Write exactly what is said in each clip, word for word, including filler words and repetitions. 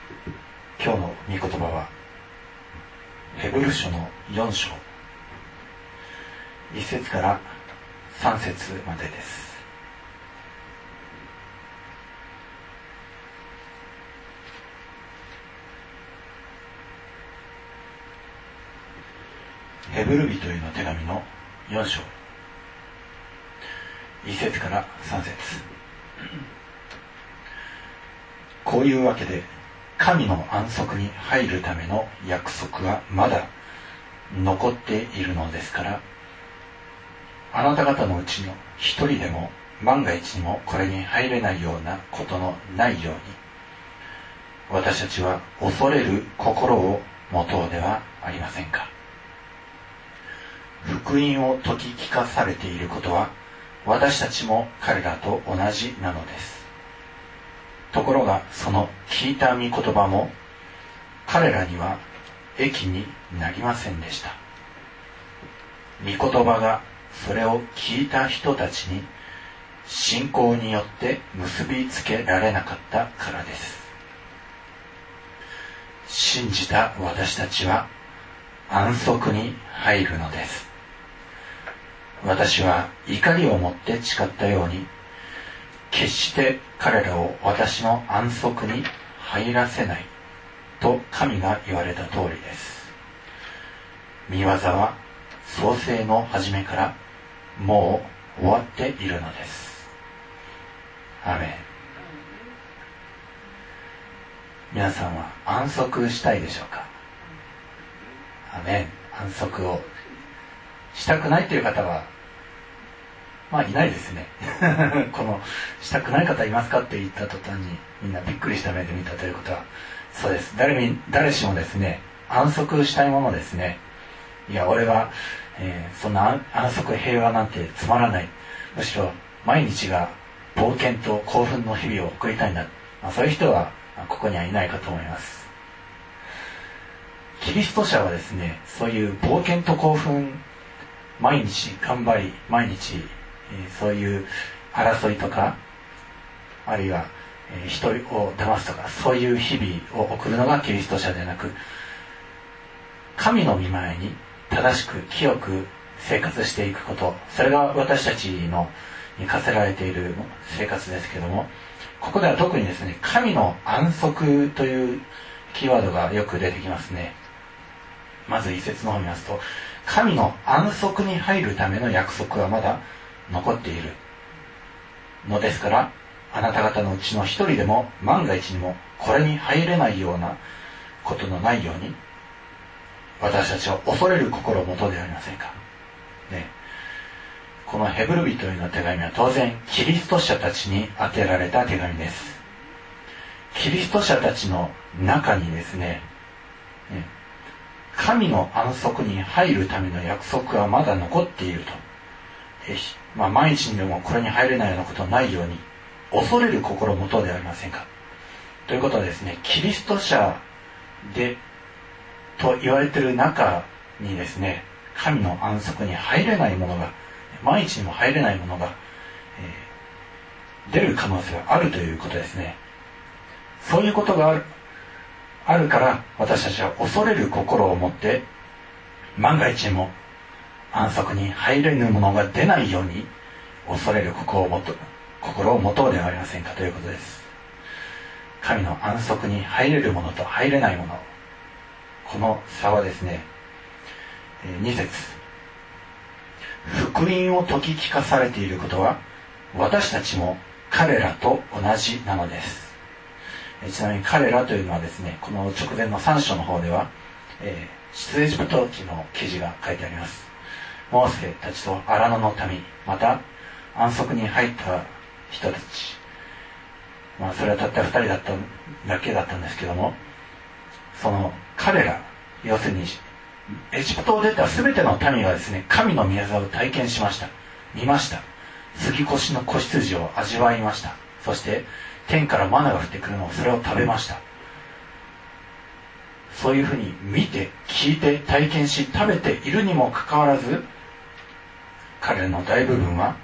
今日の御言葉はヘブル書のよん章いち節からさん節までです。ヘブル人への手紙のよん章いち節からさん節。こういうわけで神の安息に入るための約束はまだ残っているのですから、あなた方のうちの一人でも万が一にもこれに入れないようなことのないように、私たちは恐れる心を持とうではありませんか。福音を説き聞かされていることは私たちも彼らと同じなのです。ところがその聞いた御言葉も彼らには益になりませんでした。御言葉がそれを聞いた人たちに信仰によって結びつけられなかったからです。信じた私たちは安息に入るのです。私は怒りを持って誓ったように、決して彼らを私の安息に入らせないと神が言われた通りです。御業は創世の初めからもう終わっているのです。アーメン。皆さんは安息したいでしょうか。アーメン。安息をしたくないという方はまあいないですね。このしたくない方いますかって言った途端にみんなびっくりした目で見たということは、そうです。誰に誰しもですね、安息したいものですね。いや俺は、えー、そんな安息平和なんてつまらない。むしろ毎日が冒険と興奮の日々を送りたいんだ。まあ、そういう人はここにはいないかと思います。キリスト者はですね、そういう冒険と興奮、毎日頑張り、毎日そういう争いとか、あるいは人を騙すとか、そういう日々を送るのがキリスト者でなく、神の御前に正しく清く生活していくこと、それが私たちのに課せられている生活ですけども、ここでは特にですね、神の安息というキーワードがよく出てきますね。まず一節の方を見ますと、神の安息に入るための約束はまだ残っているのですから、あなた方のうちの一人でも万が一にもこれに入れないようなことのないように、私たちは恐れる心を持とうではありませんか、ね、このヘブル人への手紙は当然キリスト者たちに宛てられた手紙です。キリスト者たちの中にですね、ね、神の安息に入るための約束はまだ残っていると、えまあ、毎日にでもこれに入れないようなことはないように恐れる心を持とうではありませんか。ということはですね、キリスト者でと言われている中にですね、神の安息に入れないものが、毎日にも入れないものが、えー、出る可能性があるということですね。そういうことがあるあるから私たちは恐れる心を持って、万が一にも安息に入れぬものが出ないように恐れる心を持と心を持とうではありませんかということです。神の安息に入れるものと入れないもの、この差はですね、に節、福音を説き聞かされていることは私たちも彼らと同じなのです。ちなみに彼らというのはですね、この直前のさん章の方では、えー、出エジプト記の記事が書いてあります。モーセたちと荒野の民、また安息に入った人たち、まあそれはたったふたりだっただけだったんですけども、その彼ら、要するにエジプトを出た全ての民がですね、神の御業を体験しました。見ました。杉越の子羊を味わいました。そして天からマナが降ってくるのを、それを食べました。そういうふうに見て聞いて体験し食べているにもかかわらず、彼らの大部分は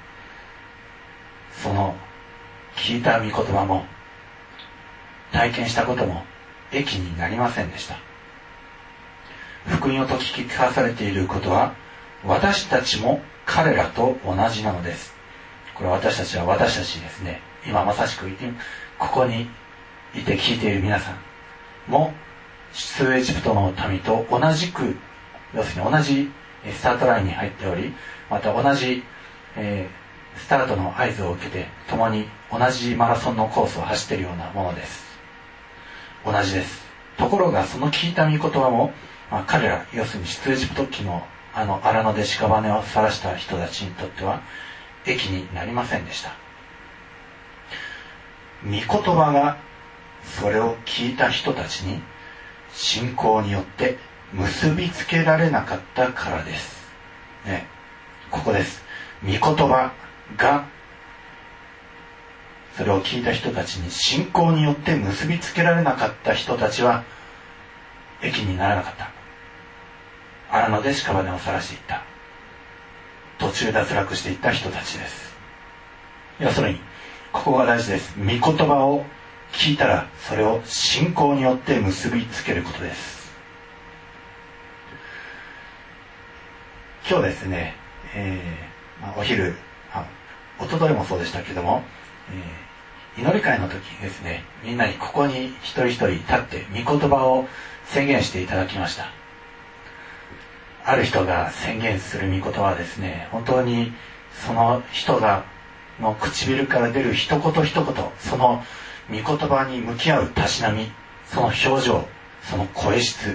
その聞いた御言葉も体験したことも益になりませんでした。福音を説き聞かされていることは、私たちも彼らと同じなのです。これ私たちは私たちですね。今まさしくここにいて聞いている皆さんも出エジプトの民と同じく、要するに同じスタートラインに入っており、また同じ、えー、スタートの合図を受けて共に同じマラソンのコースを走っているようなものです。同じです。ところがその聞いた御言葉も、まあ、彼ら、要するに出エジプト記のあの荒野で屍を晒した人たちにとっては益になりませんでした。御言葉がそれを聞いた人たちに信仰によって結びつけられなかったからです、ね、ここです。御言葉がそれを聞いた人たちに信仰によって結びつけられなかった人たちは益にならなかった。荒野で屍を晒していった、途中脱落していった人たちです。要するにここが大事です。御言葉を聞いたらそれを信仰によって結びつけることです。今日ですね、えーまあ、お昼あ一昨日もそうでしたけども、えー、祈り会の時ですね、みんなにここに一人一人立って御言葉を宣言していただきました。ある人が宣言する御言葉はですね、本当にその人がの唇から出る一言一言、その御言葉に向き合うたしなみ、その表情、その声質、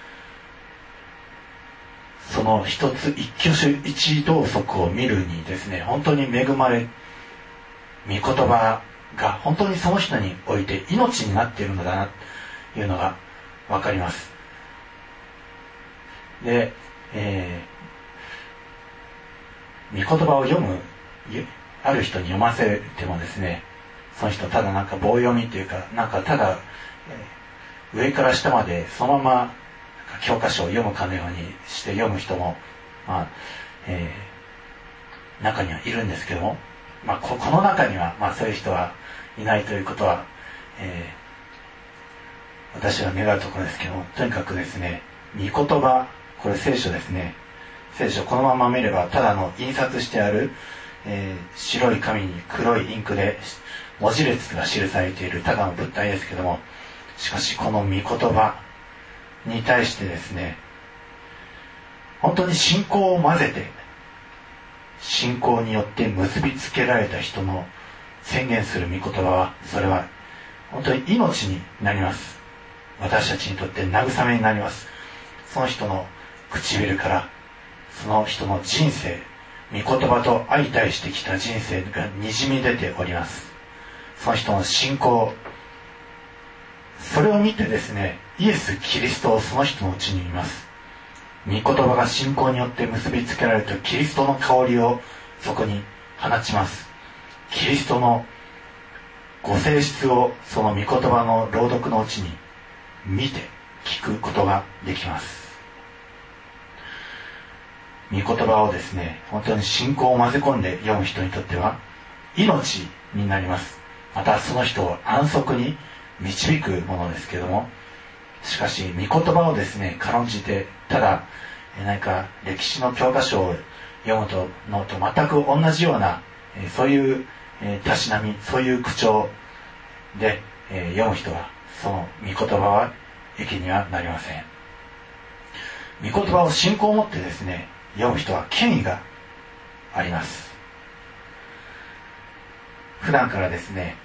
その一つ一挙手一動足を見るにですね、本当に恵まれ、御言葉が本当にその人において命になっているのだなというのが分かります。で、えー、御言葉を読むある人に読ませてもですね、その人ただなんか棒読みというか、なんかただ、えー、上から下までそのまま教科書を読むかのようにして読む人も、まあえー、中にはいるんですけども、まあ、こ, この中には、まあ、そういう人はいないということは、えー、私は願うところですけども、とにかくですね、御言葉、これ聖書ですね。聖書このまま見ればただの印刷してある、えー、白い紙に黒いインクで文字列が記されているただの物体ですけども、しかしこの御言葉に対してですね、本当に信仰を混ぜて信仰によって結びつけられた人の宣言する御言葉は、それは本当に命になります。私たちにとって慰めになります。その人の唇からその人の人生、御言葉と相対してきた人生がにじみ出ております。その人の信仰、それを見てですね、イエス・キリストをその人のうちに見ます。御言葉が信仰によって結びつけられると、キリストの香りをそこに放ちます。キリストのご性質をその御言葉の朗読のうちに見て聞くことができます。御言葉をですね、本当に信仰を混ぜ込んで読む人にとっては命になります。またその人を安息に導くものですけれども、しかし御言葉をですね、軽んじてただ何か歴史の教科書を読むとのと全く同じような、そういうたしなみ、そういう口調で読む人は、その御言葉は益にはなりません。御言葉を信仰を持ってですね読む人は権威があります。普段からですね、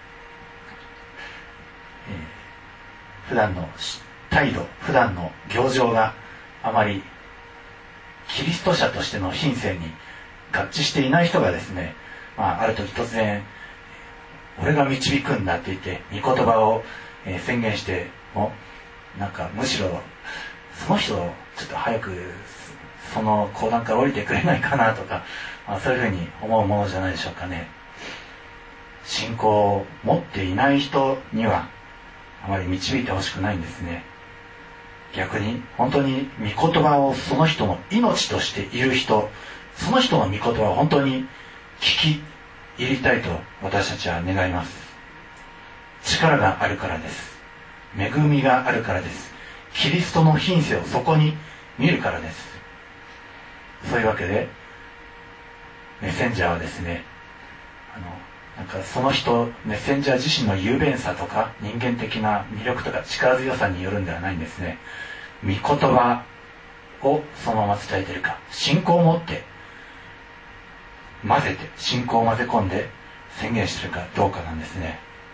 えー、普段の態度、普段の行情があまりキリスト者としての品性に合致していない人がですね、まあ、ある時突然俺が導くんだって言って御言葉を、えー、宣言しても、なんかむしろその人をちょっと早くその講談から降りてくれないかなとか、まあ、そういうふうに思うものじゃないでしょうかね。信仰を持っていない人にはあまり導いてほしくないんですね。逆に本当に御言葉をその人の命としている人、その人の御言葉を本当に聞き入りたいと私たちは願います。力があるからです。 恵みがあるからです。キリストの品性をそこに見るからです。そういうわけでメッセンジャーはですね、あのなんかその人メッセンジャー自身の雄弁さとか人間的な魅力とか力強さによるんではないんですね。御言葉をそのまま伝えているか、信仰を持って混ぜて信仰を混ぜ込んで宣言しているかどうかなんですね。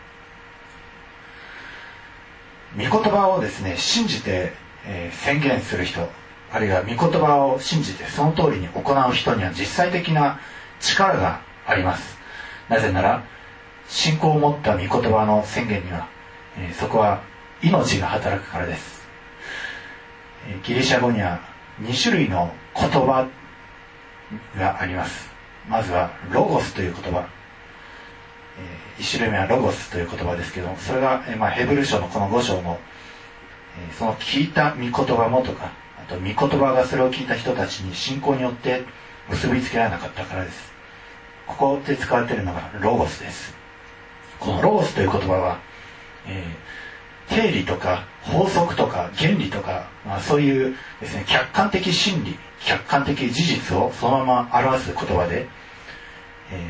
御言葉をですね信じて、えー、宣言する人、あるいは御言葉を信じてその通りに行う人には実際的な力があります。なぜなら信仰を持った御言葉の宣言には、えー、そこは命が働くからです。えー、ギリシャ語にはに種類の言葉があります。まずはロゴスという言葉、えー、いち種類目はロゴスという言葉ですけども、それが、えーまあ、ヘブル書のこのご章の、えー、その聞いた御言葉もとか、あと御言葉がそれを聞いた人たちに信仰によって結びつけられなかったからです。ここで使われているのがロゴスです。このロゴスという言葉は、えー、定理とか法則とか原理とか、まあ、そういうですね客観的真理、客観的事実をそのまま表す言葉で、え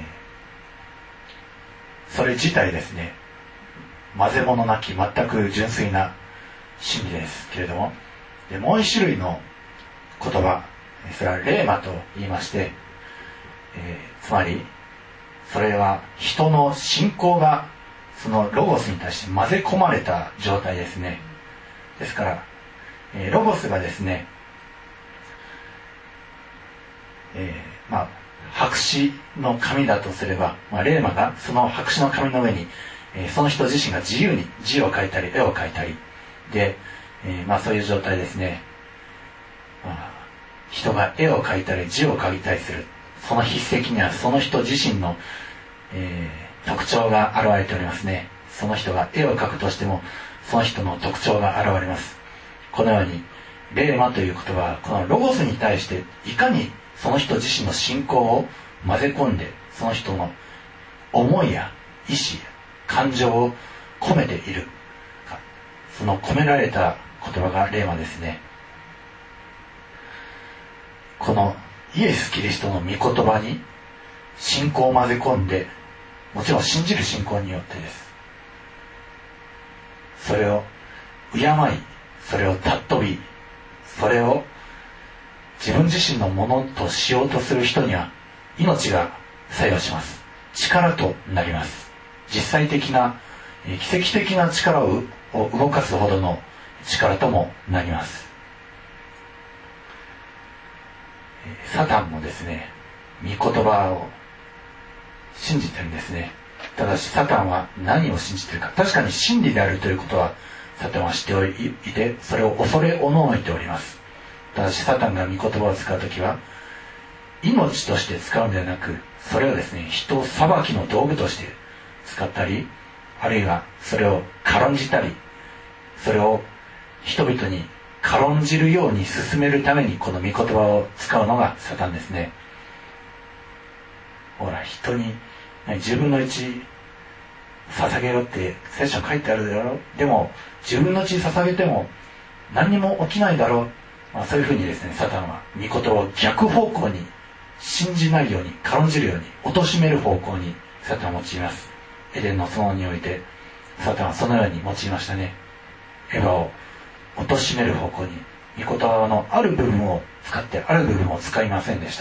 ー、それ自体ですね混ぜ物なき全く純粋な真理ですけれども、でもう一種類の言葉、それはレーマと言いまして、えー、つまりそれは人の信仰がそのロゴスに対して混ぜ込まれた状態ですね。ですから、えー、ロゴスがですね、えー、まあ白紙の紙だとすれば、まあ、レーマがその白紙の紙の上に、えー、その人自身が自由に字を書いたり絵を描いたりで、えー、まあそういう状態ですね。まあ、人が絵を描いたり字を書いたりする、その筆跡にはその人自身の、えー、特徴が現れておりますね。その人が絵を描くとしてもその人の特徴が現れます。このようにレーマという言葉はこのロゴスに対していかにその人自身の信仰を混ぜ込んでその人の思いや意志や感情を込めているか、その込められた言葉がレーマですね。このイエス・キリストの御言葉に信仰を混ぜ込んで、もちろん信じる信仰によってです。それを敬い、それを尊び、それを自分自身のものとしようとする人には命が作用します。力となります。実際的な奇跡的な力を動かすほどの力ともなります。サタンもですね、御言葉を信じてるんですね。ただしサタンは何を信じているか、確かに真理であるということはサタンは知っていて、それを恐れおののいております。ただしサタンが御言葉を使うときは命として使うんではなく、それをですね人裁きの道具として使ったり、あるいはそれを軽んじたり、それを人々に軽んじるように進めるためにこの御言葉を使うのがサタンですね。ほら、人にじゅうぶんのいち捧げろって聖書に書いてあるだろう。でもじゅうぶんのいち捧げても何にも起きないだろう。まあ、そういうふうにですね、サタンは御言葉を逆方向に信じないように、軽んじるように、貶める方向にサタンを用います。エデンの園においてサタンはそのように用いましたね。エヴァを貶める方向に、御言葉のある部分を使ってある部分を使いませんでした。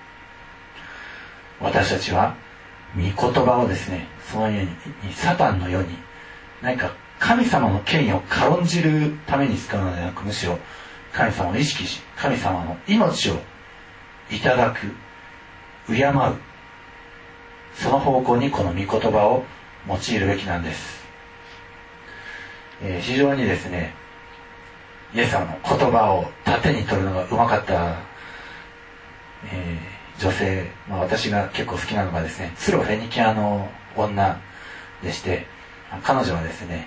私たちは御言葉をですね、そのようにサタンのように何か神様の権威を軽んじるために使うのではなく、むしろ神様を意識し、神様の命をいただく、敬う、その方向にこの御言葉を用いるべきなんです。えー、非常にですね、イエス様の言葉を盾に取るのがうまかった、えー、女性、まあ、私が結構好きなのがですね、ツロフェニキアの女でして、彼女はですね、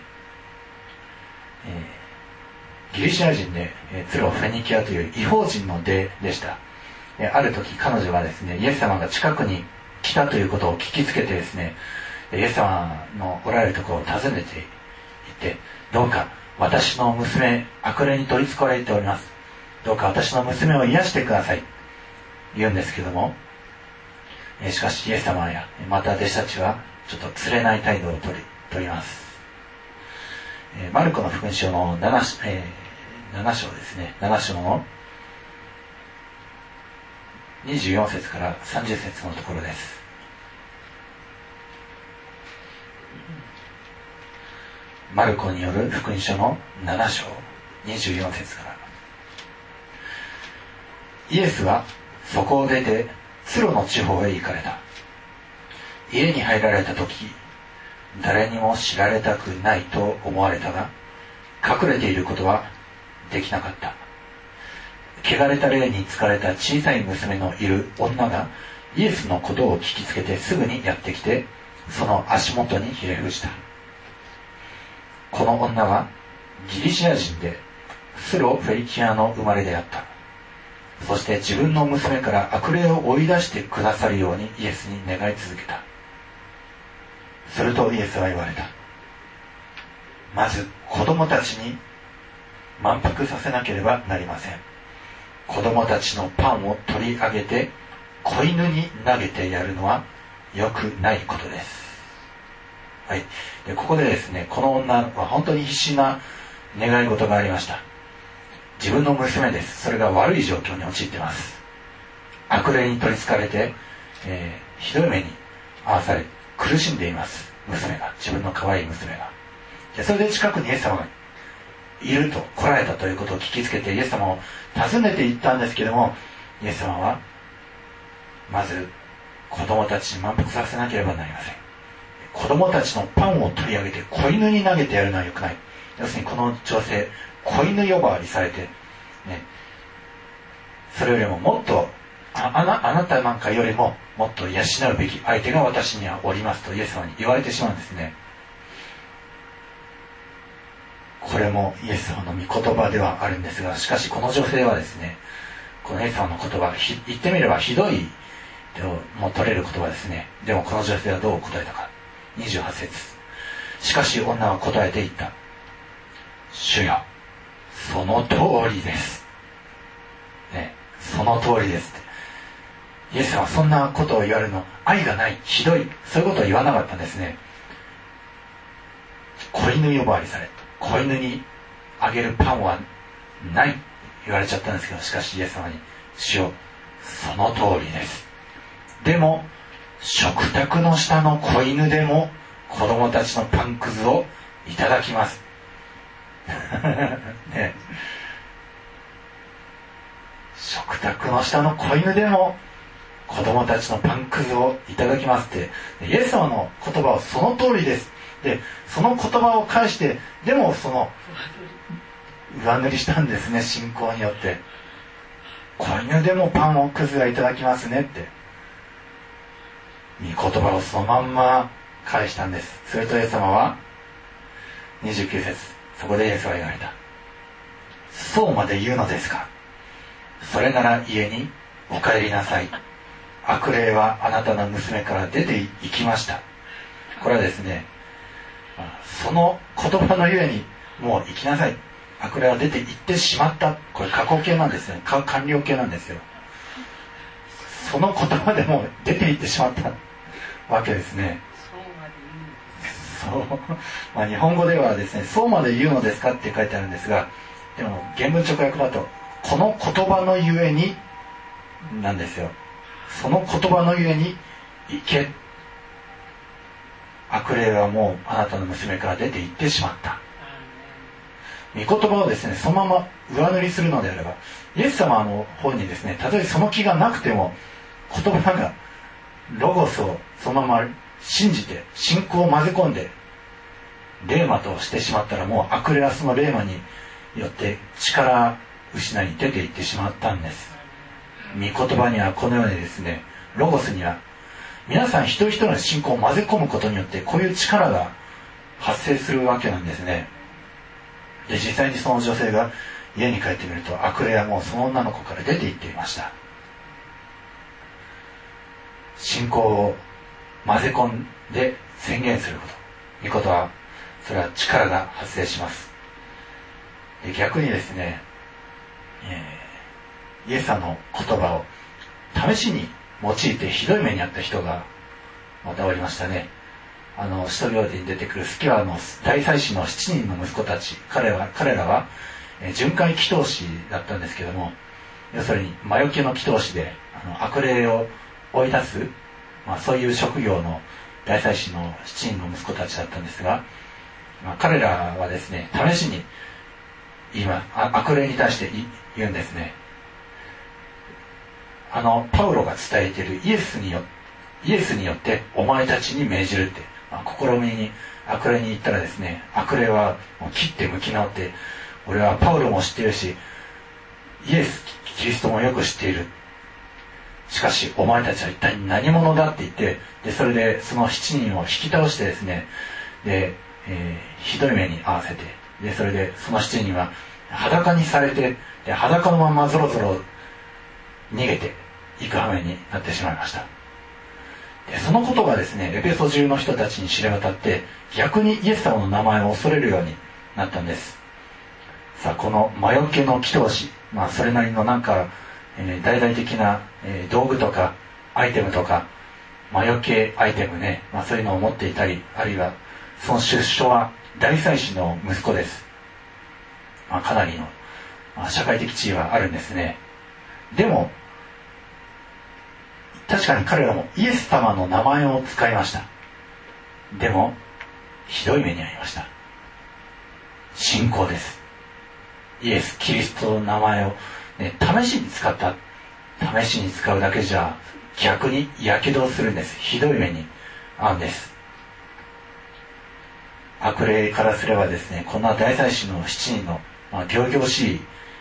えー、ギリシャ人で、えー、ツロフェニキアという異邦人の出でした。えー、ある時彼女はですね、イエス様が近くに来たということを聞きつけてですね、イエス様のおられるところを訪ねて言って、どうか私の娘、悪霊に取り憑かれております。どうか私の娘を癒してください。言うんですけども、しかしイエス様やまた弟子たちはちょっと釣れない態度をとり、とります。マルコの福音書の 7, えー、なな章ですね。なな章のにじゅうよん節からさんじゅう節のところです。マルコによる福音書のなな章にじゅうよん節から。イエスはそこを出てツロの地方へ行かれた。家に入られた時、誰にも知られたくないと思われたが、隠れていることはできなかった。汚れた霊に疲れた小さい娘のいる女がイエスのことを聞きつけてすぐにやってきて、その足元にひれ伏した。この女はギリシア人でスロフェリキアの生まれであった。そして自分の娘から悪霊を追い出してくださるようにイエスに願い続けた。するとイエスは言われた。まず子供たちに満腹させなければなりません。子供たちのパンを取り上げて子犬に投げてやるのは良くないことです。はい。で、ここでですね、この女は本当に必死な願い事がありました。自分の娘です。それが悪い状況に陥っています。悪霊に取り憑かれて、えー、ひどい目に遭わされ苦しんでいます。娘が、自分の可愛い娘が。で、それで近くにイエス様がいると、来られたということを聞きつけてイエス様を訪ねて行ったんですけども、イエス様はまず子供たちに満腹させなければなりません。子供たちのパンを取り上げて子犬に投げてやるのは良くない。要するにこの女性、子犬呼ばわりされて、ね、それよりももっと あ, あ, なあなたなんかよりももっと養うべき相手が私にはおりますとイエス様に言われてしまうんですね。これもイエス様の御言葉ではあるんですが、しかしこの女性はですね、このイエス様の言葉、言ってみればひどいとも取れる言葉ですね。でもこの女性はどう答えたか。にじゅうはち節。しかし女は答えて言った。主よ、その通りです。ね、その通りですって。イエス様はそんなことを言われるの、愛がない、ひどい、そういうことを言わなかったんですね。子犬呼ばわりされ、子犬にあげるパンはない言われちゃったんですけど、しかしイエス様に、主よ、その通りです。でも食卓の下の子犬でも子供たちのパンくずをいただきます、ね、食卓の下の子犬でも子供たちのパンくずをいただきますってイエス様の言葉はその通りです。でその言葉を返して、でもその上塗りしたんですね、信仰によって。子犬でもパンをくずはいただきますねって御言葉をそのまんま返したんです。するとイエス様はにじゅうきゅう節、そこでイエスは言われた。そうまで言うのですか。それなら家にお帰りなさい。悪霊はあなたの娘から出て行きました。これはですね、その言葉のゆえにもう行きなさい、悪霊は出て行ってしまった。これ過去形なんですね。完了形なんですよ。その言葉でも出て行ってしまったわけですね。そう、まあ、日本語ではですね、そうまで言うのですかって書いてあるんですが、でも原文直訳だとこの言葉のゆえになんですよ。その言葉のゆえに行け、悪霊はもうあなたの娘から出て行ってしまった。御言葉をですね、そのまま上塗りするのであれば、イエス様の方にですね、たとえその気がなくても言葉がロゴスをそのまま信じて信仰を混ぜ込んでレーマとしてしまったら、もう悪霊はそのレーマによって力失いに出ていってしまったんです。御言葉にはこのようにですね、ロゴスには皆さん一人一人の信仰を混ぜ込むことによってこういう力が発生するわけなんですね。で実際にその女性が家に帰ってみると、悪霊はもうその女の子から出て行っていました。信仰を混ぜ込んで宣言すること、御言葉、 それは力が発生します。で逆にですね、えー、イエス様の言葉を試しに用いてひどい目に遭った人がまたおりましたね。あの使徒行伝に出てくるスキワの大祭司のしちにんの息子たち、彼は彼らは、えー、巡回祈祷師だったんですけども、要するに魔除けの祈祷師であの悪霊を追い出す、まあ、そういう職業の大祭司のしちにんの息子たちだったんですが、まあ、彼らはですね、試しに今悪霊に対して言うんですね。あのパウロが伝えているイエスによイエスによってお前たちに命じるって、まあ、試みに悪霊に言ったらですね、悪霊はもう切って向き直って、俺はパウロも知っているしイエスキリストもよく知っている、しかしお前たちは一体何者だって言って、でそれでそのしちにんを引き倒してですね、で、えー、ひどい目に遭わせて、でそれでそのしちにんは裸にされて、で裸のままぞろぞろ逃げていく羽目になってしまいました。でそのことがですね、エペソ中の人たちに知れ渡って、逆にイエス様の名前を恐れるようになったんです。さあこの魔除けの祈祷師、まあそれなりのなんか、えー、大々的な、えー、道具とかアイテムとか魔除けアイテムね、まあ、そういうのを持っていたり、あるいはその出所は大祭司の息子です。まあ、かなりの、まあ、社会的地位はあるんですね。でも確かに彼らもイエス様の名前を使いました。でもひどい目に遭いました。信仰です。イエス・キリストの名前を、ね、試しに使った。試しに使うだけじゃ逆にやけどをするんです。ひどい目に遭うんです。悪霊からすればですね、こんな大祭司のしちにんの、まあ、仰々しい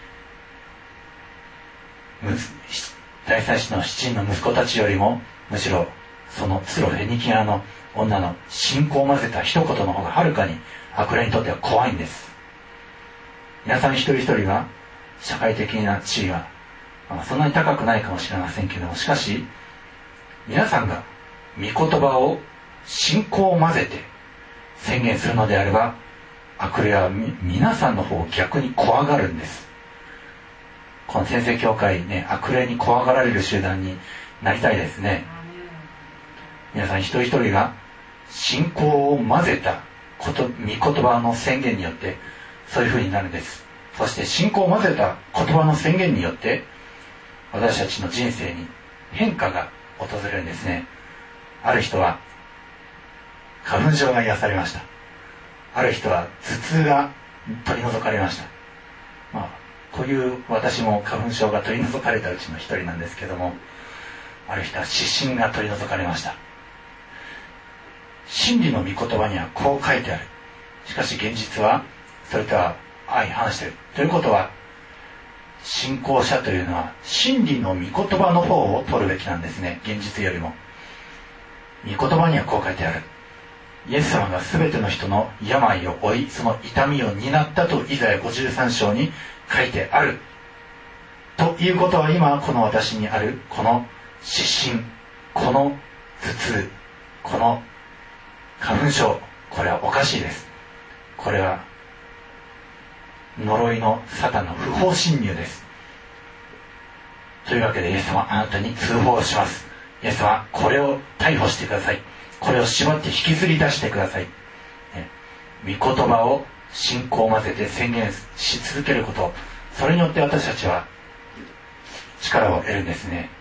大祭司のしちにんの息子たちよりも、むしろそのツロフェニキアの女の信仰を混ぜた一言の方がはるかに悪霊にとっては怖いんです。皆さん一人一人が社会的な地位は、まあ、そんなに高くないかもしれませんけども、しかし皆さんが御言葉を信仰を混ぜて宣言するのであれば、悪霊は皆さんの方を逆に怖がるんです。この先生教会ね、悪霊に怖がられる集団になりたいですね。皆さん一人一人が信仰を混ぜたこと、御言葉の宣言によってそういう風になるんです。そして信仰を混ぜた言葉の宣言によって私たちの人生に変化が訪れるんですね。ある人は花粉症が癒されました。ある人は頭痛が取り除かれました。まあ、こういう私も花粉症が取り除かれたうちの一人なんですけども、ある人は湿疹が取り除かれました。真理の御言葉にはこう書いてある。しかし現実はそれとは相反している。ということは、信仰者というのは真理の御言葉の方を取るべきなんですね。現実よりも。御言葉にはこう書いてある。イエス様が全ての人の病を負い、その痛みを担ったとイザヤごじゅうさん章に書いてある。ということは、今この私にあるこの湿疹、この頭痛、この花粉症、これはおかしいです。これは呪いのサタンの不法侵入です。というわけでイエス様、あなたに通報します。イエス様、これを逮捕してください。これを縛って引きずり出してください。御言葉を信仰を混ぜて宣言し続けること、それによって私たちは力を得るんですね。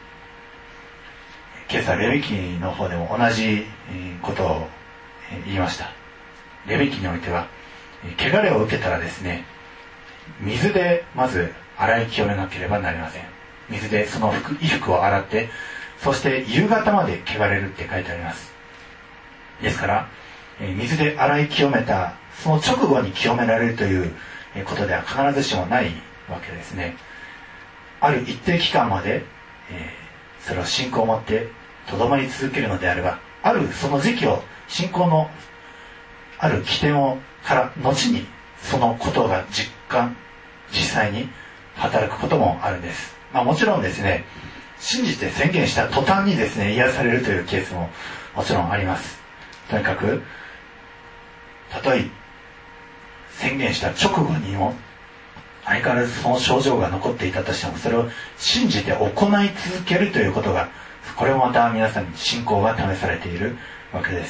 今朝レビ記の方でも同じことを言いました。レビ記においては、汚れを受けたらですね、水でまず洗い清めなければなりません。水でその服衣服を洗って、そして夕方まで汚れるって書いてあります。ですから水で洗い清めたその直後に清められるということでは必ずしもないわけですね。ある一定期間まで、えー、それを信仰を持ってとどまり続けるのであれば、あるその時期を、信仰のある起点をから後にそのことが実感実際に働くこともあるんです。まあ、もちろんですね、信じて宣言した途端にですね、癒されるというケースももちろんあります。とにかくたとえ宣言した直後にも相変わらずその症状が残っていたとしても、それを信じて行い続けるということが、これもまた皆さんに信仰が試されているわけです。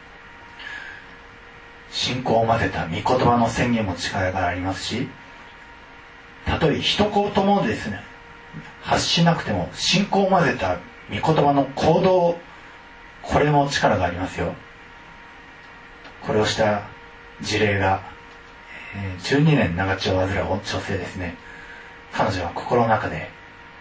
信仰を混ぜた御言葉の宣言も力がありますし、たとえ一言もですね発しなくても信仰を混ぜた御言葉の行動、これも力がありますよ。これをした事例がじゅうにねん長血を患う女性ですね。彼女は心の中で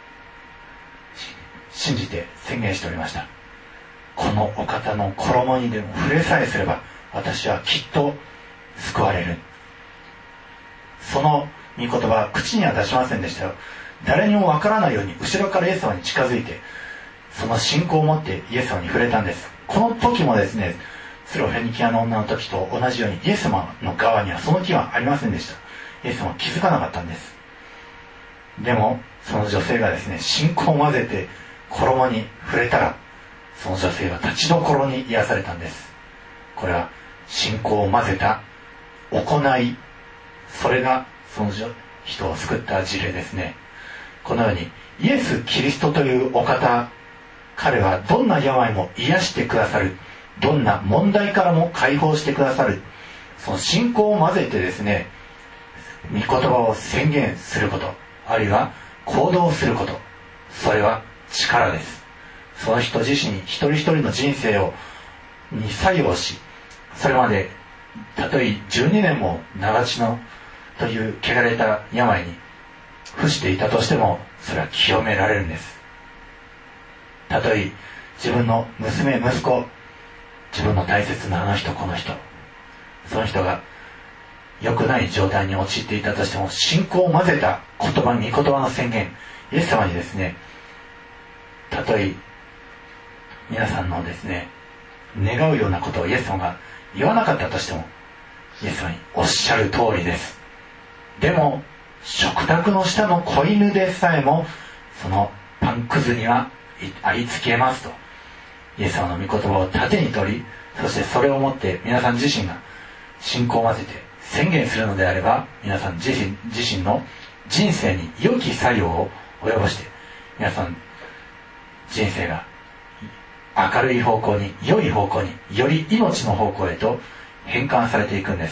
信じて宣言しておりました。このお方の衣にでも触れさえすれば私はきっと救われる。その御言葉は口には出しませんでしたよ。誰にもわからないように後ろからイエス様に近づいて、その信仰を持ってイエス様に触れたんです。この時もですね、スロフェニキアの女の時と同じようにイエス様の側にはその気はありませんでした。イエス様は気づかなかったんです。でもその女性がですね、信仰を混ぜて衣に触れたら、その女性は立ちどころに癒されたんです。これは信仰を混ぜた行い、それがその人を救った事例ですね。このようにイエス・キリストというお方、彼はどんな病も癒してくださる、どんな問題からも解放してくださる。その信仰を混ぜてですね、御言葉を宣言すること、あるいは行動すること、それは力です。その人自身一人一人の人生をに作用し、それまでたとえじゅうにねんも長血のという汚れた病に伏していたとしても、それは清められるんです。たとえ自分の娘息子、自分の大切なあの人この人、その人が良くない状態に陥っていたとしても、信仰を混ぜた言葉、御言葉の宣言、イエス様にですね、たとえ皆さんのですね願うようなことをイエス様が言わなかったとしても、イエス様におっしゃる通りです。でも食卓の下の子犬でさえもそのパンくずにはありつけますと、イエス様の御言葉を盾に取り、そしてそれをもって皆さん自身が信仰を混ぜて宣言するのであれば、皆さん自身自身の人生に良き作用を及ぼして、皆さん人生が明るい方向に、良い方向に、より命の方向へと変換されていくんです。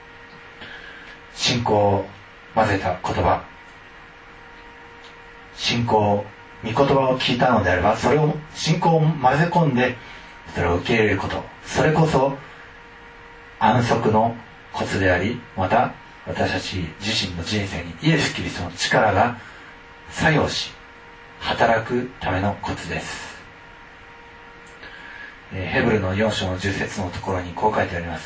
信仰を混ぜた言葉、信仰、御言葉を聞いたのであれば、それを信仰を混ぜ込んでそれを受け入れること、それこそ安息のコツであり、また私たち自身の人生にイエス・キリストの力が作用し働くためのコツです。ヘブルのよん章のじゅっ節のところにこう書いてあります。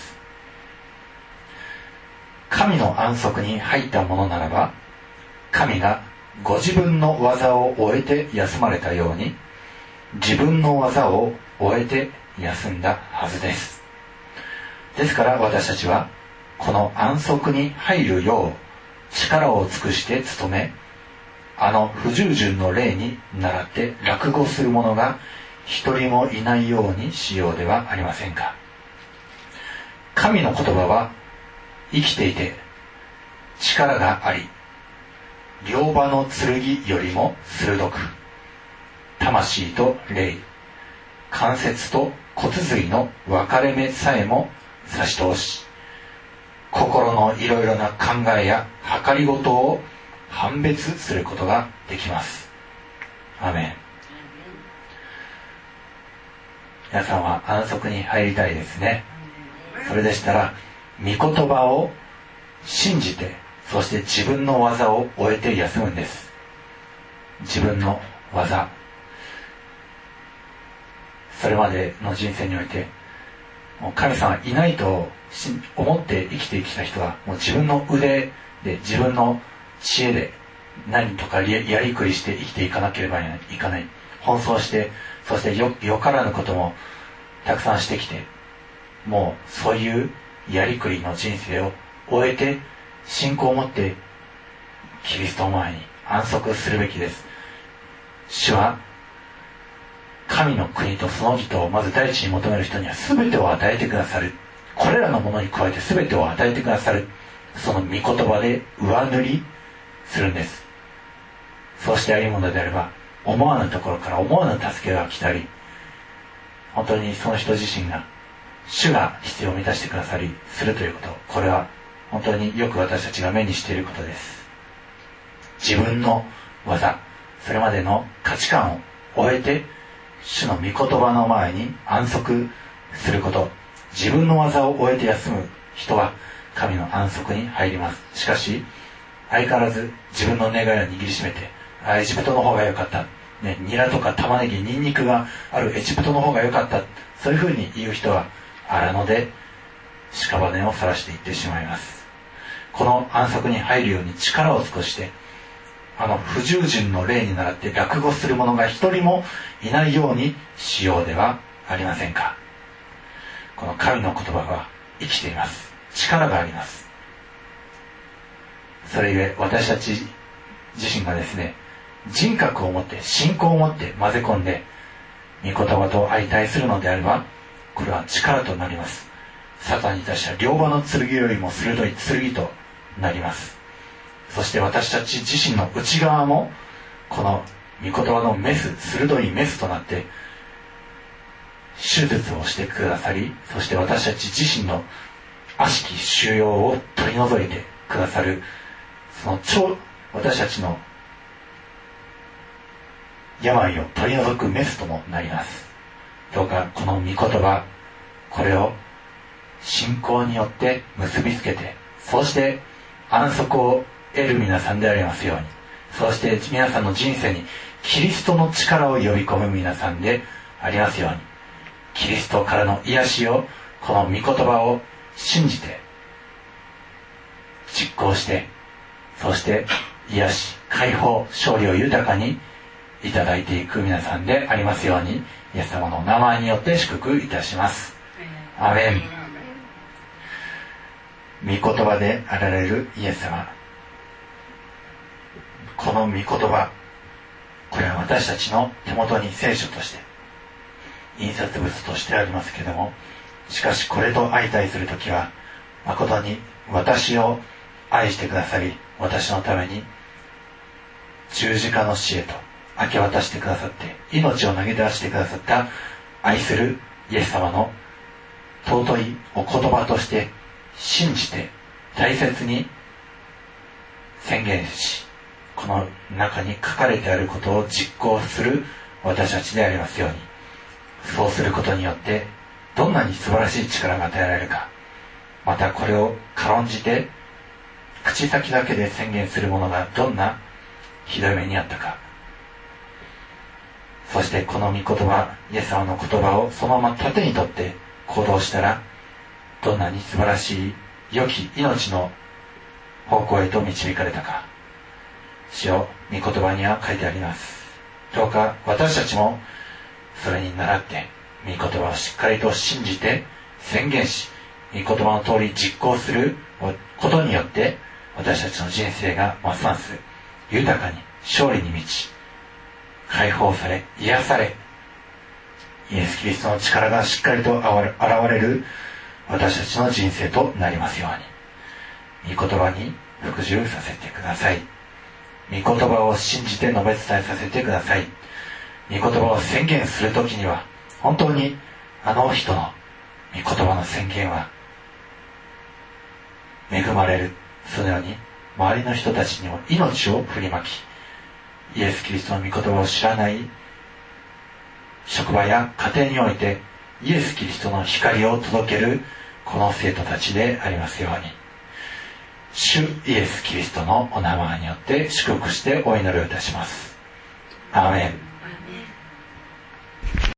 神の安息に入ったものならば、神がご自分の技を終えて休まれたように、自分の技を終えて休んだはずです。ですから私たちはこの安息に入るよう力を尽くして努め、あの不従順の霊に倣って落語する者が一人もいないようにしようではありませんか。神の言葉は生きていて力があり、両刃の剣よりも鋭く、魂と霊、関節と骨髄の分かれ目さえも差し通し、心のいろいろな考えや計りごとを判別することができます。アメン。皆さんは安息に入りたいですね。それでしたら御言葉を信じて、そして自分の技を終えて休むんです。自分の技、それまでの人生においてもう神様はいないと思って生きてきた人は、もう自分の腕で自分の知恵で何とかやりくりして生きていかなければいかない、奔走して、そして よ, よからぬこともたくさんしてきて、もうそういうやりくりの人生を終えて信仰を持ってキリストの前に安息するべきです。主は神の国とその義とをまず第一に求める人には全てを与えてくださる。 これらのものに加えて全てを与えてくださる、その御言葉で上塗りするんです。そうして歩むのであれば、思わぬところから思わぬ助けが来たり、本当にその人自身が主が必要を満たしてくださりするということ、これは本当によく私たちが目にしていることです。自分の技、それまでの価値観を終えて主の御言葉の前に安息すること、自分の技を終えて休む人は神の安息に入ります。しかし相変わらず自分の願いを握りしめて、あエジプトの方が良かった、ね、ニラとか玉ねぎニンニクがあるエジプトの方が良かった、そういうふうに言う人は荒野で屍を晒していってしまいます。この安息に入るように力を尽くして、あの不従順の例に倣って落語する者が一人もいないようにしようではありませんか。この神の言葉は生きています。力があります。それゆえ私たち自身がですね、人格を持って信仰を持って混ぜ込んで御言葉と相対するのであれば、これは力となります。サタンに対しては両刃の剣よりも鋭い剣となります。そして私たち自身の内側もこの御言葉のメス、鋭いメスとなって手術をしてくださり、そして私たち自身の悪しき腫瘍を取り除いてくださる、その超私たちの病を取り除くメスともなります。どうかこの御言葉、これを信仰によって結びつけて、そして安息を得る皆さんでありますように、そして皆さんの人生にキリストの力を呼び込む皆さんでありますように、キリストからの癒しを、この御言葉を信じて実行して、そして癒し、解放、勝利を豊かにいただいていく皆さんでありますように、イエス様の名前によって祝福いたします。アメン。御言葉であられるイエス様、この御言葉、これは私たちの手元に聖書として印刷物としてありますけれども、しかしこれと相対するときは誠に私を愛してくださり、私のために十字架の死へと明け渡してくださって命を投げ出してくださった愛するイエス様の尊いお言葉として信じて大切に宣言し、この中に書かれてあることを実行する私たちでありますように、そうすることによってどんなに素晴らしい力が与えられるか、またこれを軽んじて口先だけで宣言する者がどんなひどい目にあったか、そしてこの御言葉、イエス様の言葉をそのまま盾にとって行動したら、どんなに素晴らしい良き命の方向へと導かれたか、主よ、御言葉には書いてあります。どうか私たちもそれに倣って御言葉をしっかりと信じて宣言し、御言葉の通り実行することによって、私たちの人生がますます豊かに勝利に満ち、解放され癒され、イエス・キリストの力がしっかりと現れる私たちの人生となりますように、御言葉に服従させてください。御言葉を信じて述べ伝えさせてください。御言葉を宣言するときには、本当にあの人の御言葉の宣言は恵まれる。そのように周りの人たちにも命を振りまき、イエス・キリストの御言葉を知らない職場や家庭においてイエス・キリストの光を届けるこの生徒たちでありますように、主イエス・キリストのお名前によって祝福してお祈りをいたします。アーメン。